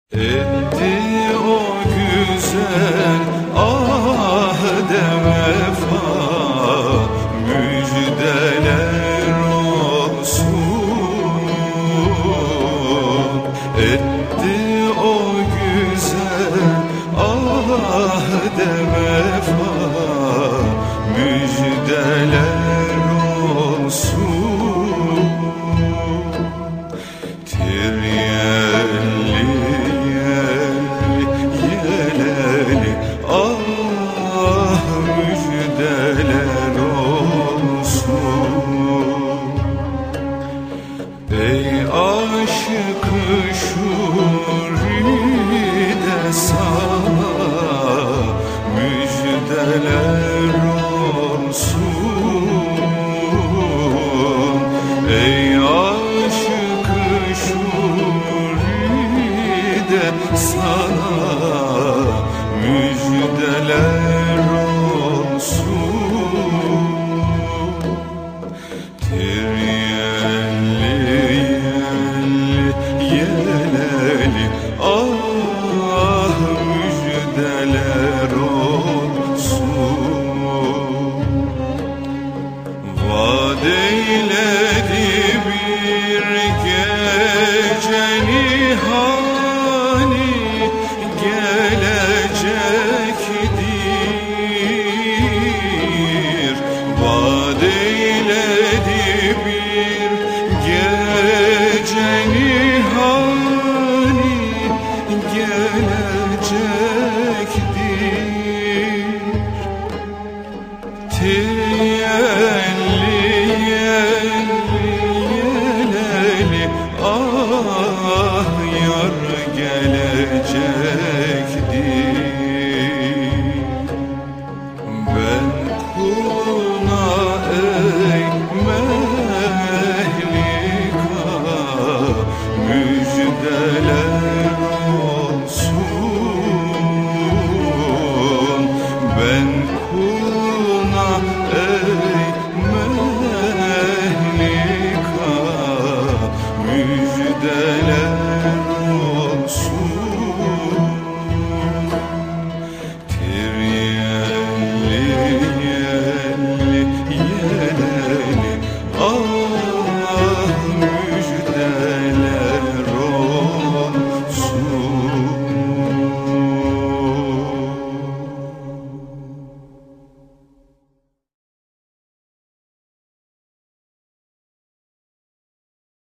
Etti o güzel ahde vefa, müjdeler olsun. Etti o güzel ahde vefa, müjdeler olsun. Tiryelli yeleli ah müjdeler olsun. Ey aşık-ı şuride sana müjdeler olsun. Ey aşık-ı şuride sana müjdeler olsun. Tiryelli yeleli ah müjdeler olsun. Vaat eyledi bir gece nihani gelecektir. Vaat eyledi bir gece nihani gelecektir. Tiryelli yeleli ah yar gelecektir. Ben kuluna ey mehlika müjdeler olsun. Ben kuluna ey mehlika müjdeler